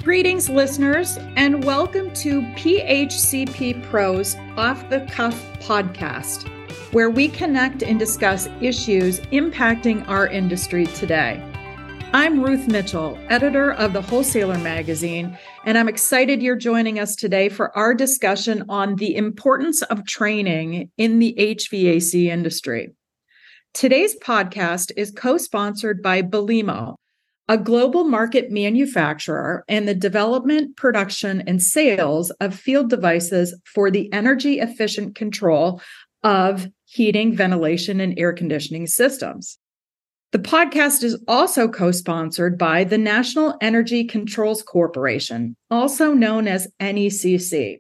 Greetings, listeners, and welcome to PHCP Pro's Off the Cuff podcast, where we connect and discuss issues impacting our industry today. I'm Ruth Mitchell, editor of the Wholesaler magazine, and I'm excited you're joining us today for our discussion on the importance of training in the HVAC industry. Today's podcast is co-sponsored by Belimo, a global market manufacturer and the development, production, and sales of field devices for the energy efficient control of heating, ventilation, and air conditioning systems. The podcast is also co-sponsored by the National Energy Controls Corporation, also known as NECC.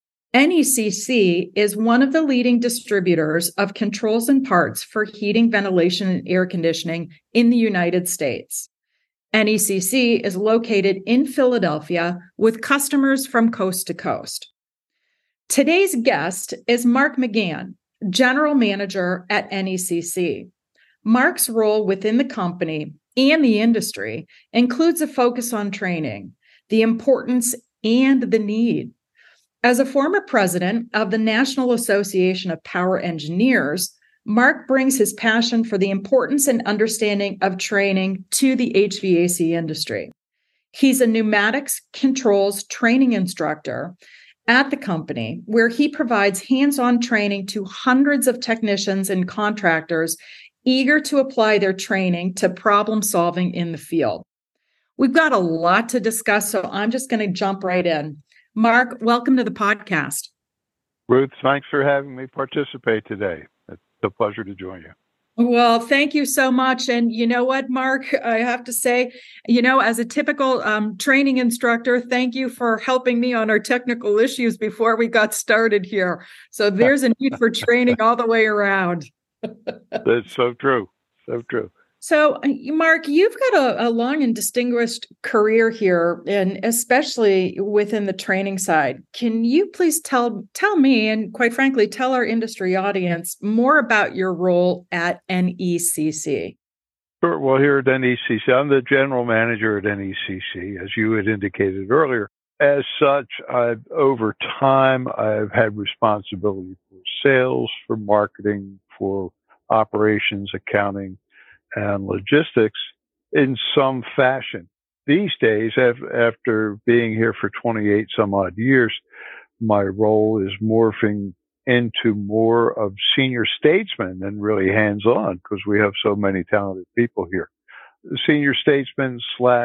NECC is one of the leading distributors of controls and parts for heating, ventilation, and air conditioning in the United States. NECC is located in Philadelphia with customers from coast to coast. Today's guest is Mark McGann, General Manager at NECC. Mark's role within the company and the industry includes a focus on training, the importance, and the need. As a former president of the National Association of Power Engineers, Mark brings his passion for the importance and understanding of training to the HVAC industry. He's a pneumatics controls training instructor at the company, where he provides hands-on training to hundreds of technicians and contractors eager to apply their training to problem solving in the field. We've got a lot to discuss, so I'm just going to jump right in. Mark, welcome to the podcast. Ruth, thanks for having me participate today. It's a pleasure to join you. Well, thank you so much. And you know what, Mark, I have to say, as a typical training instructor, thank you for helping me on our technical issues before we got started here. So there's a need for training all the way around. That's so true. So true. So, Mark, you've got a long and distinguished career here, and especially within the training side. Can you please tell me, and quite frankly, tell our industry audience more about your role at NECC? Sure. Well, here at NECC, I'm the general manager at NECC, as you had indicated earlier. As such, over time, I've had responsibility for sales, for marketing, for operations, accounting, and logistics in some fashion. These days, after being here for 28 some odd years, my role is morphing into more of senior statesman and really hands-on because we have so many talented people here. Senior statesman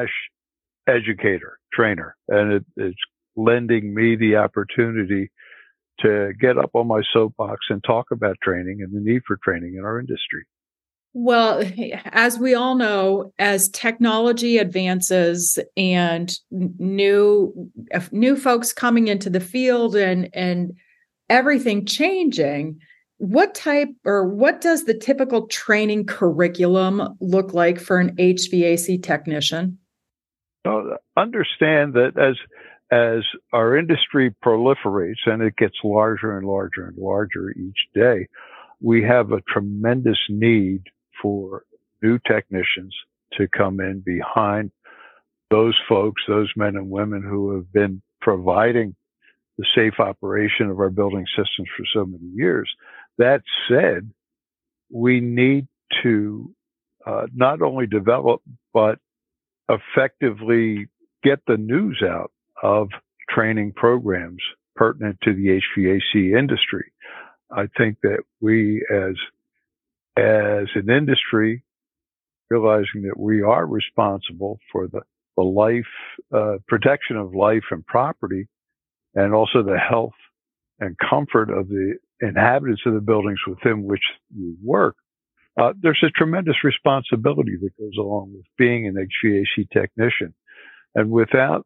/ educator, trainer, and it's lending me the opportunity to get up on my soapbox and talk about training and the need for training in our industry. Well, as we all know, as technology advances and new folks coming into the field and everything changing, what does the typical training curriculum look like for an HVAC technician? Understand that as our industry proliferates and it gets larger and larger and larger each day, we have a tremendous need for new technicians to come in behind those folks, those men and women who have been providing the safe operation of our building systems for so many years. That said, we need to not only develop, but effectively get the news out of training programs pertinent to the HVAC industry. I think that we as an industry, realizing that we are responsible for the life, protection of life and property, and also the health and comfort of the inhabitants of the buildings within which we work, there's a tremendous responsibility that goes along with being an HVAC technician. And without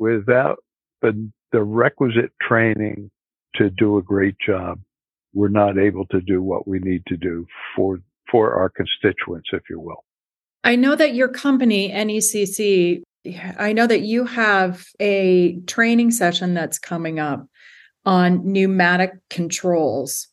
the requisite training to do a great job, we're not able to do what we need to do for our constituents, if you will. I know that your company, NECC, I know that you have a training session that's coming up on pneumatic controls.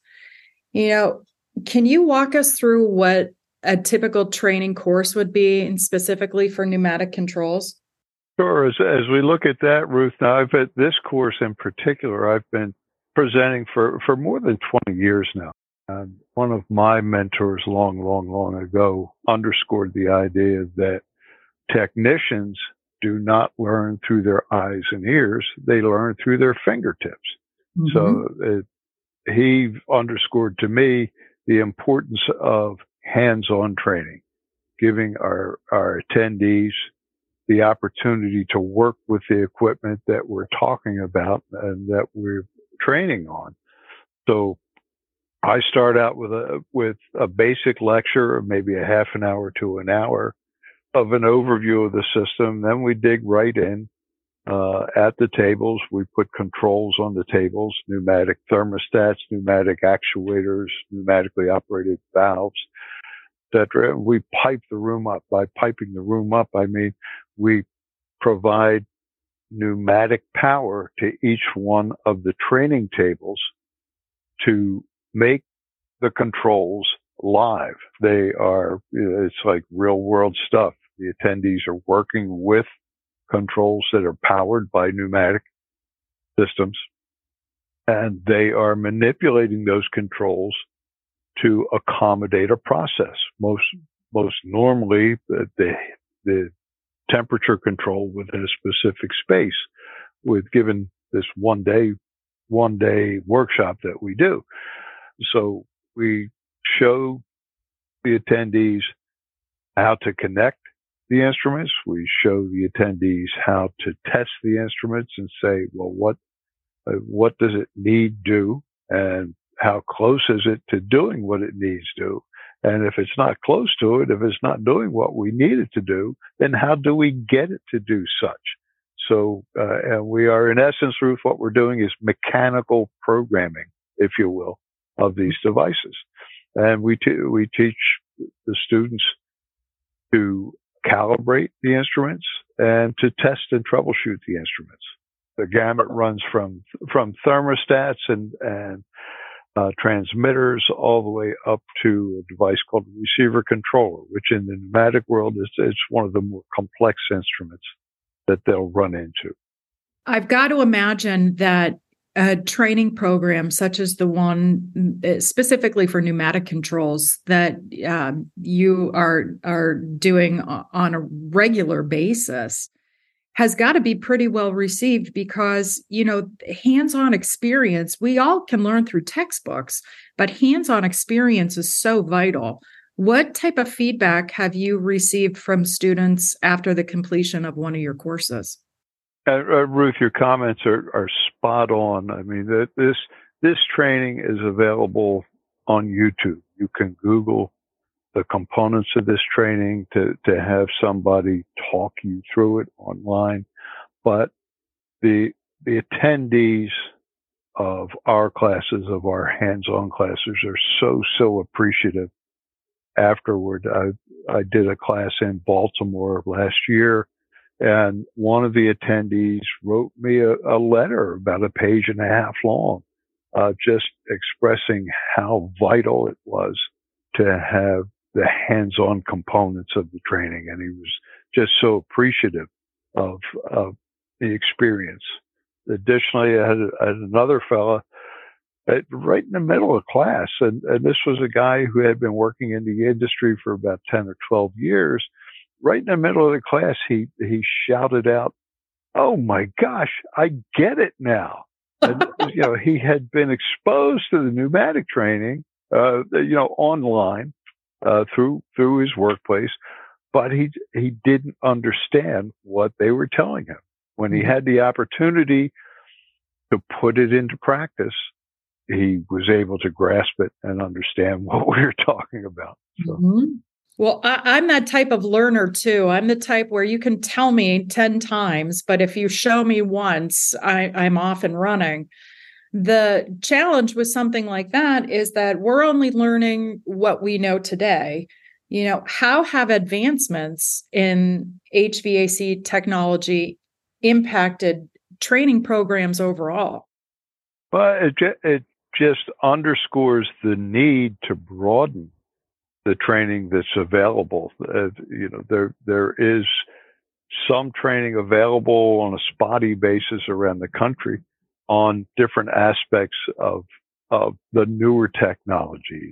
Can you walk us through what a typical training course would be, and specifically for pneumatic controls? Sure. As we look at that, Ruth, now I've at this course in particular, I've been presenting for more than 20 years now. One of my mentors long ago underscored the idea that technicians do not learn through their eyes and ears. They learn through their fingertips. Mm-hmm. So he underscored to me the importance of hands-on training, giving our attendees the opportunity to work with the equipment that we're talking about and that we're training on. So I start out with a basic lecture, maybe a half an hour to an hour of an overview of the system. Then we dig right in at the tables. We put controls on the tables, pneumatic thermostats, pneumatic actuators, pneumatically operated valves, etc. We pipe the room up. By piping the room up, I mean we provide pneumatic power to each one of the training tables to make the controls live. They are, it's like real world stuff. The attendees are working with controls that are powered by pneumatic systems, and they are manipulating those controls to accommodate a process. Most normally, the temperature control within a specific space, with given this one day workshop that we do. So we show the attendees how to connect the instruments. We show the attendees how to test the instruments and say, well, what does it need do, and how close is it to doing what it needs to? And if it's not close to it, if it's not doing what we need it to do, then how do we get it to do such? So, and we are, in essence, Ruth, what we're doing is mechanical programming, if you will, of these devices. And we teach the students to calibrate the instruments and to test and troubleshoot the instruments. The gamut runs from thermostats and transmitters all the way up to a device called a receiver controller, which in the pneumatic world is one of the more complex instruments that they'll run into. I've got to imagine that a training program such as the one specifically for pneumatic controls that you are doing on a regular basis has got to be pretty well received, because, hands-on experience, we all can learn through textbooks, but hands-on experience is so vital. What type of feedback have you received from students after the completion of one of your courses? Ruth, your comments are spot on. I mean, this training is available on YouTube. You can Google the components of this training to have somebody talk you through it online. But the attendees of our classes, of our hands-on classes, are so appreciative. Afterward, I did a class in Baltimore last year, and one of the attendees wrote me a letter about a page and a half long, just expressing how vital it was to have the hands-on components of the training. And he was just so appreciative of the experience. Additionally, I had another fella right in the middle of class, and this was a guy who had been working in the industry for about 10 or 12 years. Right in the middle of the class, he shouted out, "Oh my gosh, I get it now." And, he had been exposed to the pneumatic training, online, through his workplace, but he didn't understand what they were telling him. When he had the opportunity to put it into practice, he was able to grasp it and understand what we were talking about. So. Mm-hmm. Well, I'm that type of learner too. I'm the type where you can tell me 10 times, but if you show me once, I'm off and running. The challenge with something like that is that we're only learning what we know today. How have advancements in HVAC technology impacted training programs overall? Well, it just underscores the need to broaden the training that's available. There is some training available on a spotty basis around the country on different aspects of the newer technologies,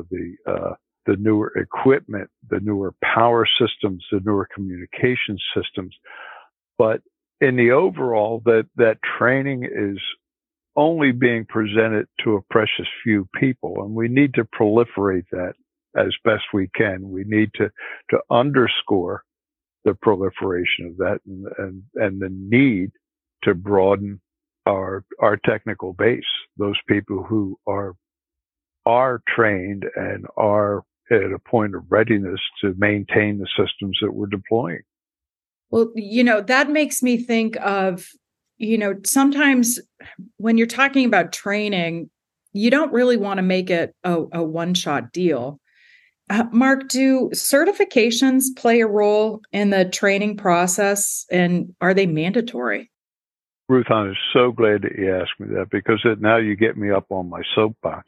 the newer equipment, the newer power systems, the newer communication systems. But in the overall, that training is only being presented to a precious few people, and we need to proliferate that as best we can. We need to underscore the proliferation of that and the need to broaden our technical base, those people who are trained and are at a point of readiness to maintain the systems that we're deploying. Well, that makes me think of, sometimes when you're talking about training, you don't really want to make it a one-shot deal. Mark, do certifications play a role in the training process, and are they mandatory? Ruth, I'm so glad that you asked me that, because now you get me up on my soapbox.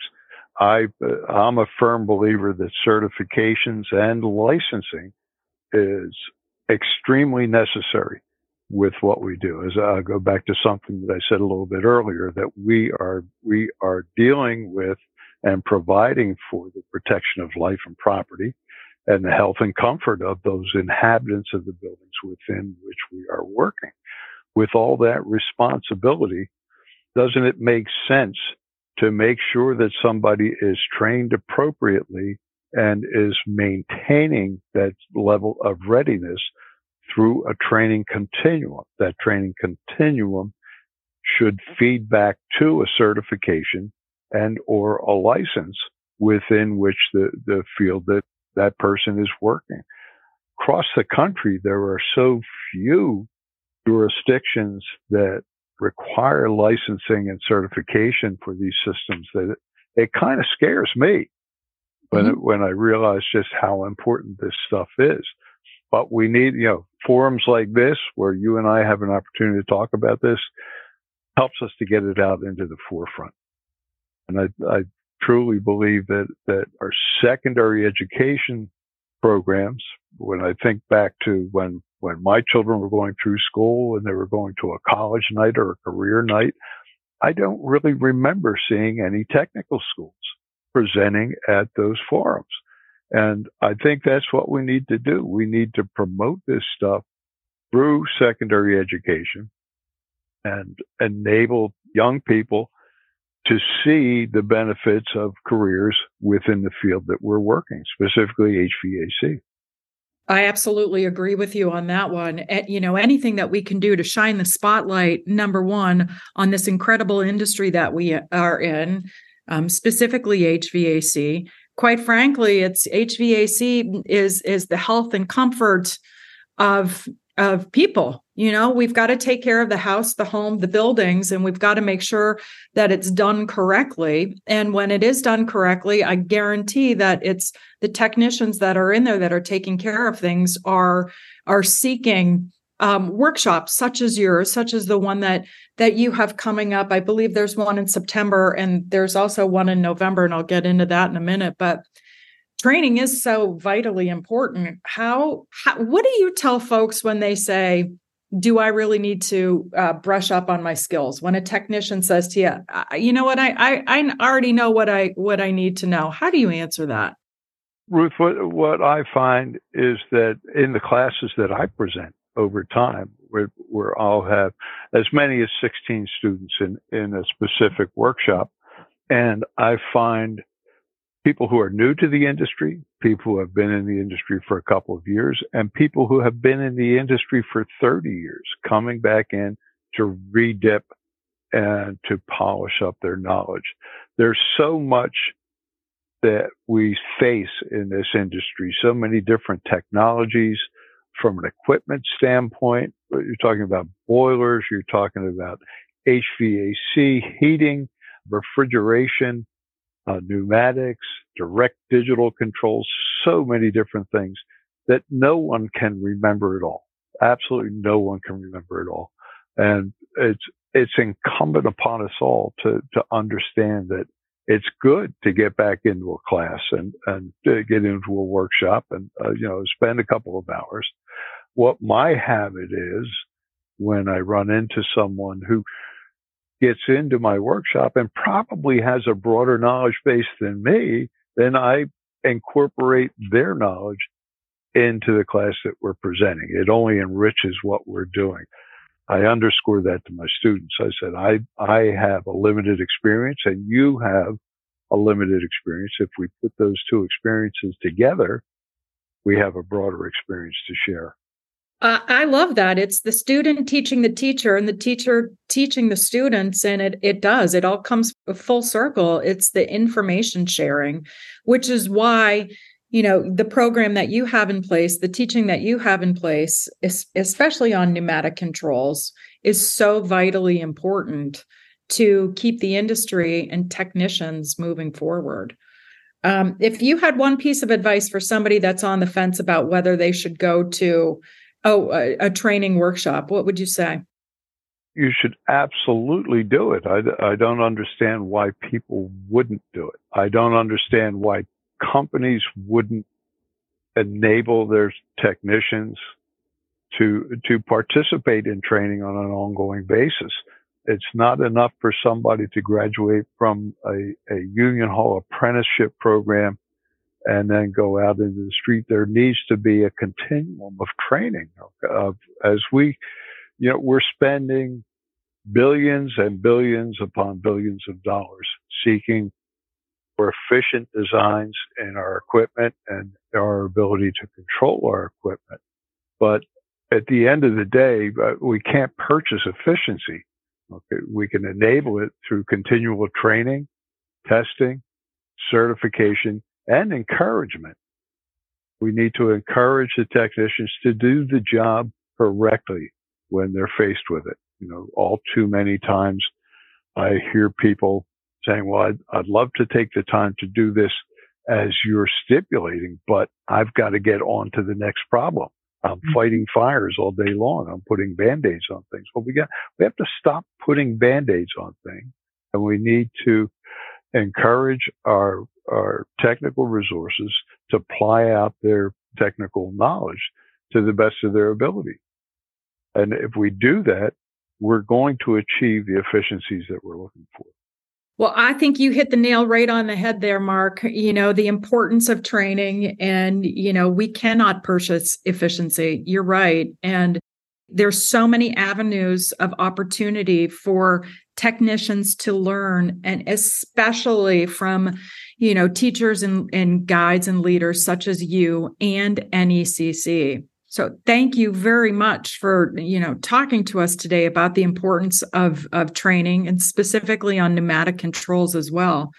I'm a firm believer that certifications and licensing is extremely necessary with what we do. As I go back to something that I said a little bit earlier, that we are dealing with and providing for the protection of life and property and the health and comfort of those inhabitants of the buildings within which we are working. With all that responsibility, doesn't it make sense to make sure that somebody is trained appropriately and is maintaining that level of readiness through a training continuum? That training continuum should feed back to a certification and or a license within which the field that person is working. Across the country, there are so few jurisdictions that require licensing and certification for these systems that it kind of scares me when I realize just how important this stuff is. But we need, forums like this where you and I have an opportunity to talk about this, helps us to get it out into the forefront. And I truly believe that our secondary education programs, when I think back to when my children were going through school and they were going to a college night or a career night, I don't really remember seeing any technical schools presenting at those forums. And I think that's what we need to do. We need to promote this stuff through secondary education and enable young people to see the benefits of careers within the field that we're working, specifically HVAC. I absolutely agree with you on that one. Anything that we can do to shine the spotlight, number one, on this incredible industry that we are in, specifically HVAC. Quite frankly, it's HVAC is the health and comfort of people. We've got to take care of the house, the home, the buildings, and we've got to make sure that it's done correctly. And when it is done correctly, I guarantee that it's the technicians that are in there that are taking care of things are seeking workshops such as yours, such as the one that you have coming up. I believe there's one in September and there's also one in November, and I'll get into that in a minute. But training is so vitally important. What do you tell folks when they say, do I really need to brush up on my skills? When a technician says to you, you know what, I already know what I need to know. How do you answer that? Ruth, what I find is that in the classes that I present over time, where I'll have as many as 16 students in a specific workshop, and I find people who are new to the industry, people who have been in the industry for a couple of years, and people who have been in the industry for 30 years coming back in to redip and to polish up their knowledge. There's so much that we face in this industry, so many different technologies from an equipment standpoint. You're talking about boilers, you're talking about HVAC, heating, refrigeration, pneumatics, direct digital controls, so many different things that no one can remember it all. Absolutely no one can remember it all. And it's incumbent upon us all to understand that it's good to get back into a class and get into a workshop and, spend a couple of hours. What my habit is when I run into someone who gets into my workshop and probably has a broader knowledge base than me, then I incorporate their knowledge into the class that we're presenting. It only enriches what we're doing. I underscore that to my students. I said, I have a limited experience and you have a limited experience. If we put those two experiences together, we have a broader experience to share. I love that. It's the student teaching the teacher and the teacher teaching the students. And it all comes full circle. It's the information sharing, which is why, the program that you have in place, the teaching that you have in place, especially on pneumatic controls, is so vitally important to keep the industry and technicians moving forward. If you had one piece of advice for somebody that's on the fence about whether they should go to a training workshop, what would you say? You should absolutely do it. I don't understand why people wouldn't do it. I don't understand why companies wouldn't enable their technicians to participate in training on an ongoing basis. It's not enough for somebody to graduate from a union hall apprenticeship program and then go out into the street. There needs to be a continuum of training. We're spending billions and billions upon billions of dollars seeking for efficient designs in our equipment and our ability to control our equipment. But at the end of the day, we can't purchase efficiency. Okay, we can enable it through continual training, testing, certification, and encouragement. We need to encourage the technicians to do the job correctly when they're faced with it. All too many times I hear people saying, well, I'd love to take the time to do this as you're stipulating, but I've got to get on to the next problem. I'm fighting fires all day long. I'm putting Band-Aids on things. Well, we have to stop putting Band-Aids on things, and we need to encourage our technical resources to apply out their technical knowledge to the best of their ability. And if we do that, we're going to achieve the efficiencies that we're looking for. Well, I think you hit the nail right on the head there, Mark. The importance of training, and, we cannot purchase efficiency. You're right. And there's so many avenues of opportunity for technicians to learn, and especially from, teachers and guides and leaders such as you and NECC. So thank you very much for, talking to us today about the importance of training, and specifically on pneumatic controls as well.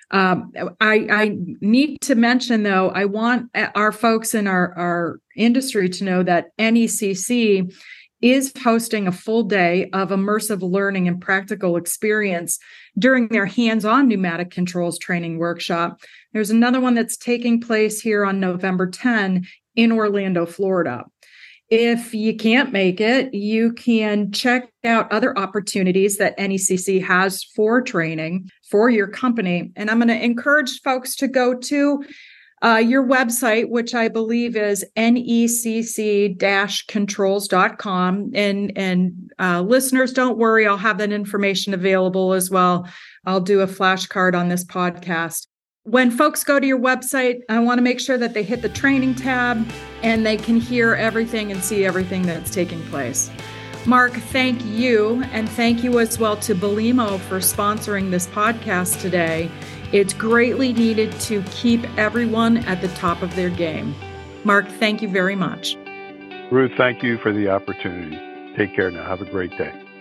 I need to mention, though, I want our folks in our industry to know that NECC is hosting a full day of immersive learning and practical experience during their hands-on pneumatic controls training workshop. There's another one that's taking place here on November 10 in Orlando, Florida. If you can't make it, you can check out other opportunities that NECC has for training for your company. And I'm going to encourage folks to go to your website, which I believe is necc-controls.com. And listeners, don't worry, I'll have that information available as well. I'll do a flashcard on this podcast. When folks go to your website, I want to make sure that they hit the training tab and they can hear everything and see everything that's taking place. Mark, thank you. And thank you as well to Belimo for sponsoring this podcast today. It's greatly needed to keep everyone at the top of their game. Mark, thank you very much. Ruth, thank you for the opportunity. Take care now. Have a great day.